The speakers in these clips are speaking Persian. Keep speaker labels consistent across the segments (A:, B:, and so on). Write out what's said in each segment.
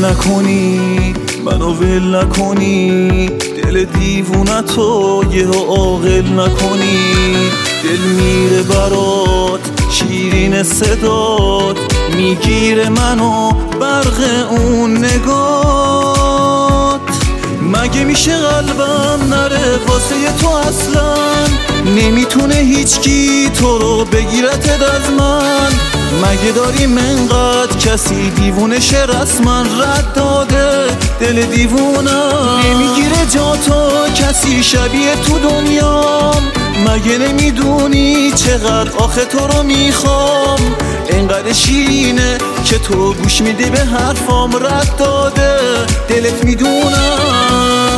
A: نکنی، منو ول نکنی، دل دیوونتو یه عاقل نکنی. دل میره برات شیرین صدات، میگیره منو برق اون نگات. مگه میشه قلبم نره واسه تو اصلا؟ نمیتونه هیچکی تو رو بگیرتت از من. مگه داریم انقدر کسی دیوونه شه رسما رد داده دل دیوونم؟ نمیگیره جا تو کسی شبیه تو دنیام. مگه نمیدونی چقدر آخه تو رو میخوام؟ انقدر شیرینه که تو گوش میدی به حرفام، رد داده دلت میدونم.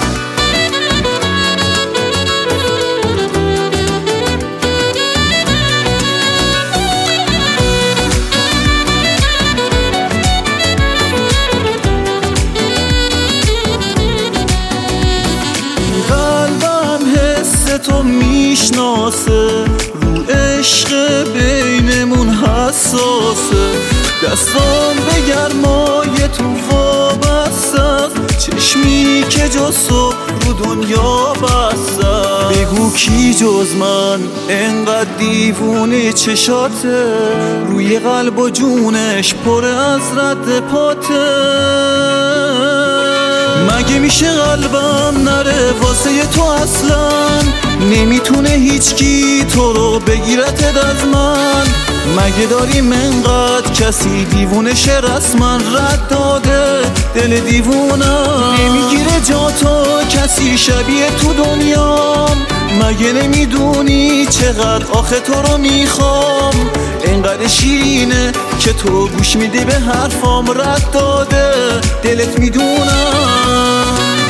A: تو میشناسه رو عشق بینمون حساسه. دستام به گرمای تو وابسته، چشمی که جزو رو دنیا بسته. بگو کی جز من انقدر دیوونه چشاته؟ روی قلب و جونش پر از رد پاته. مگه میشه قلبم نره واسه تو اصلا؟ نمیتونه هیچکی تو رو بگیرتت از من. مگه داریم انقدر کسی دیوونه شه رسما رد داده دل دیوونم؟ نمیگیره جا تو کسی شبیه تو دنیام. مگه نمیدونی چقدر آخه تو رو میخوام؟ انقدر شیرینه که تو گوش میدی به حرفام، رد داده دلت میدونم.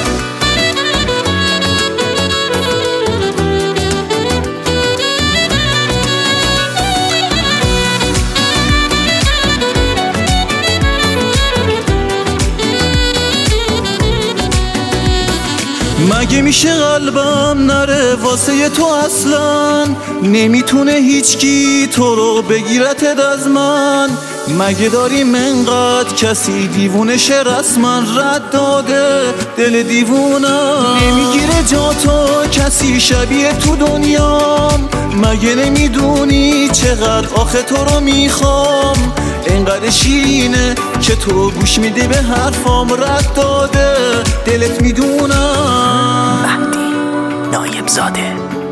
A: مگه میشه قلبم نره واسه تو اصلا؟ نمیتونه هیچکی تو رو بگیرتت از من. مگه داریم انقدر کسی دیوونه شه رسما رد داده دل دیوونم؟ نمیگیره جا تو کسی شبیه تو دنیام. مگه نمیدونی چقدر آخه تو رو میخوام؟ انقدر شیرینه که تو گوش میدی به حرفام، رد داده دلت میدونم.
B: مهدی نایب زاده.